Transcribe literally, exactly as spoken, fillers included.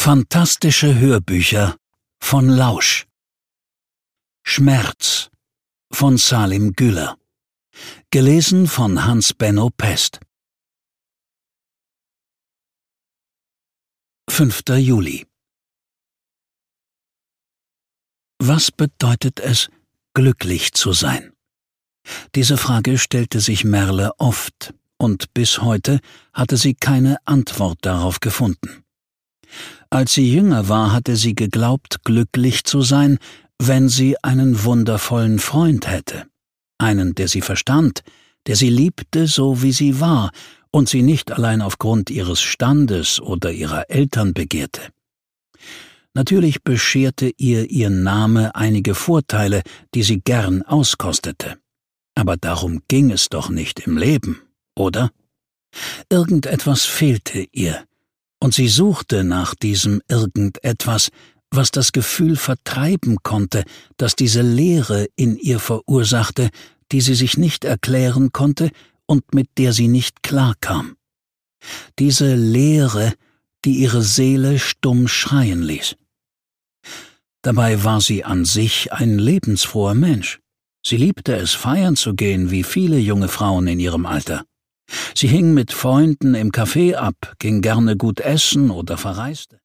Fantastische Hörbücher von Lausch. Schmerz von Salim Güler. Gelesen von Hans-Benno Pest. fünfter Juli. Was bedeutet es, glücklich zu sein? Diese Frage stellte sich Merle oft, und bis heute hatte sie keine Antwort darauf gefunden. Als sie jünger war, hatte sie geglaubt, glücklich zu sein, wenn sie einen wundervollen Freund hätte. Einen, der sie verstand, der sie liebte, so wie sie war, und sie nicht allein aufgrund ihres Standes oder ihrer Eltern begehrte. Natürlich bescherte ihr ihr Name einige Vorteile, die sie gern auskostete. Aber darum ging es doch nicht im Leben, oder? Irgendetwas fehlte ihr, und sie suchte nach diesem Irgendetwas, was das Gefühl vertreiben konnte, das diese Leere in ihr verursachte, die sie sich nicht erklären konnte und mit der sie nicht klarkam. Diese Leere, die ihre Seele stumm schreien ließ. Dabei war sie an sich ein lebensfroher Mensch. Sie liebte es, feiern zu gehen, wie viele junge Frauen in ihrem Alter. Sie hing mit Freunden im Café ab, ging gerne gut essen oder verreiste.